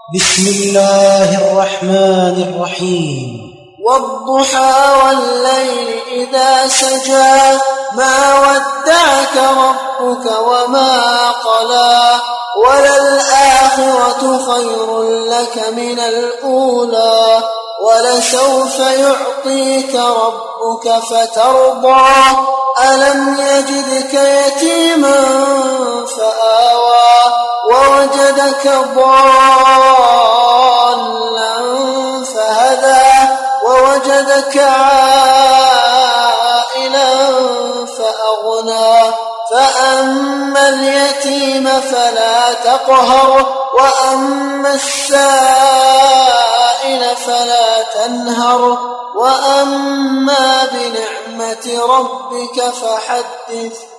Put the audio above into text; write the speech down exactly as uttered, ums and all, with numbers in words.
بسم الله الرحمن الرحيم. والضحى والليل إذا سجى ما ودعك ربك وما قلى وللآخرة خير لك من الأولى ولسوف يعطيك ربك فترضى ألم يجدك يتيما فآوى ووجدك ضالا فهدى ووجدك عائلا فأغنى فأما اليتيم فلا تقهر وأما السائل فلا تنهر وأما بنعمة ربك فحدث.